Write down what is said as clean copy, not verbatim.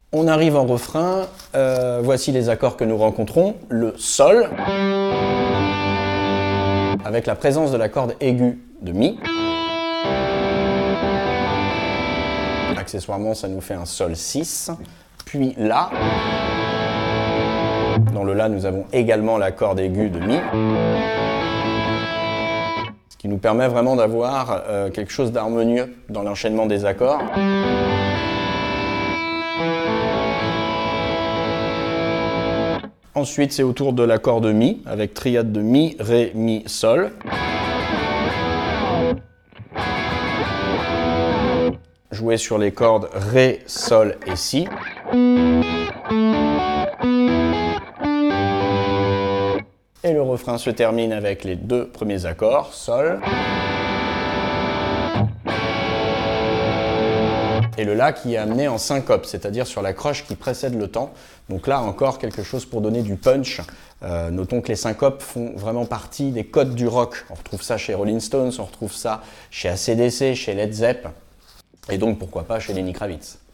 On arrive en refrain, voici les accords que nous rencontrons. Le Sol, avec la présence de la corde aiguë de Mi. Accessoirement, ça nous fait un Sol 6. Puis La. Dans le La, nous avons également la corde aiguë de Mi. Ce qui nous permet vraiment d'avoir quelque chose d'harmonieux dans l'enchaînement des accords. Ensuite, c'est au tour de l'accord de Mi, avec triade de Mi, Ré, Mi, Sol. Jouer sur les cordes Ré, Sol et Si. Et le refrain se termine avec les deux premiers accords, Sol. Et le La qui est amené en syncope, c'est-à-dire sur la croche qui précède le temps. Donc là, encore quelque chose pour donner du punch. Notons que les syncopes font vraiment partie des codes du rock. On retrouve ça chez Rolling Stones, on retrouve ça chez AC/DC, chez Led Zepp, et donc pourquoi pas chez Lenny Kravitz.